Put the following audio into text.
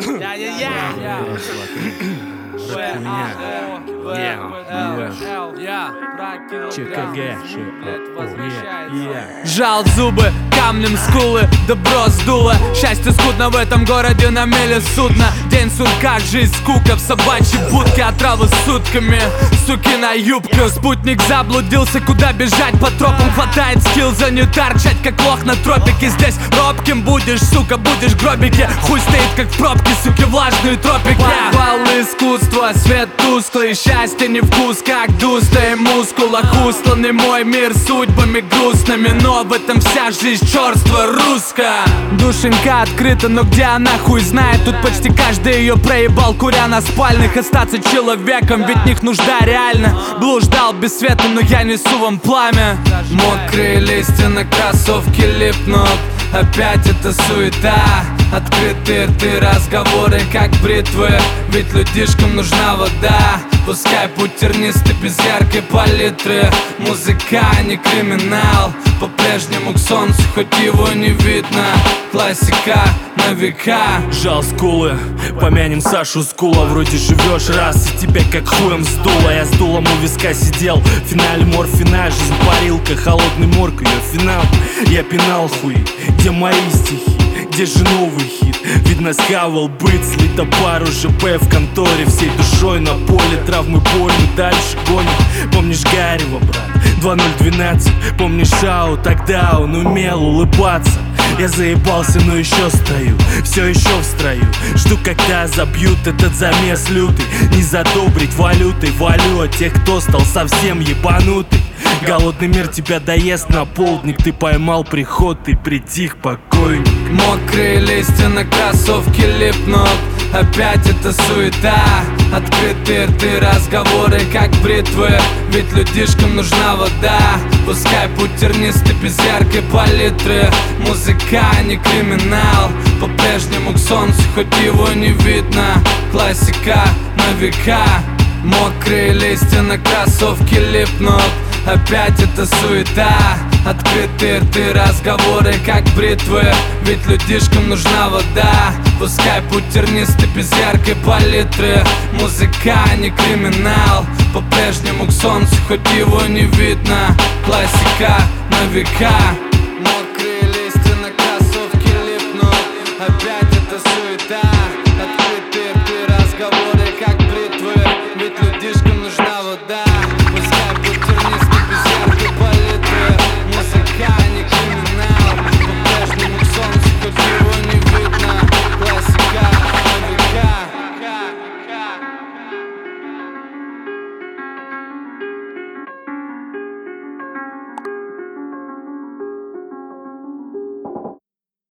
Жал зубы, камнем скулы, добро сдуло. Счастье скудно в этом городе, на мели судно. День сурка, жизнь скука в собачьей будке. Отравы сутками, сукина юбка. Спутник заблудился, куда бежать по тропам. Хватает скилл за не торчать, как лох на тропике. Здесь робким будешь, сука, будешь гробики. Хуй стоит, как в пробке, суки, влажные тропики. Подвал искусства, свет тусклый. Счастье невкус, как дуста и мускулах. Устланный мой мир судьбами грустными. Но в этом вся жизнь черства русская. Душенька открыта, но где она хуй знает. Тут почти каждый ее проебал, куря на спальных. Остаться человеком, ведь в них нужда реально. Блуждал без света, но я несу вам пламя. Мокрые листья на кроссовке липнут. Опять это суета. Открытые рты, разговоры как бритвы. Ведь людишкам нужна вода. Пускай путь тернистый без яркой палитры. Музыка не криминал. По-прежнему к солнцу, хоть его не видно. Классика на века. Жал скулы, помянем Сашу Скула. Вроде живешь раз, и тебя как хуем сдуло. Я с дулом у виска сидел, в финале морфина. Жизнь парилка, холодный морг, ее финал. Я пинал хуй, где мои стихи? Где же новый хит? Видно, схавал быт, слито пару ЖП в конторе. Всей душой на поле, травмы боль, мы дальше гоним. Помнишь Гарева, брат? 2012. Помнишь Шау? Тогда он умел улыбаться. Я заебался, но еще стою, все еще в строю. Жду, когда забьют этот замес лютый. Не задобрить валютой, валю от тех, кто стал совсем ебанутый. Голодный мир тебя доест на полдник. Ты поймал приход, ты притих, покойник. Мокрые листья на кроссовке липнут. Опять это суета. Открытые рты, разговоры как бритвы. Ведь людишкам нужна вода. Пускай путь тернистый без яркой палитры. Музыка не криминал. По-прежнему к солнцу, хоть его не видно. Классика на века. Мокрые листья на кроссовке липнут. Опять это суета. Открытые рты, разговоры как бритвы. Ведь людишкам нужна вода. Пускай путь тернистый без яркой палитры. Музыка не криминал. По-прежнему к солнцу, хоть его не видно. Классика на века. Мокрые листья на кроссовке липнут. Опять это суета.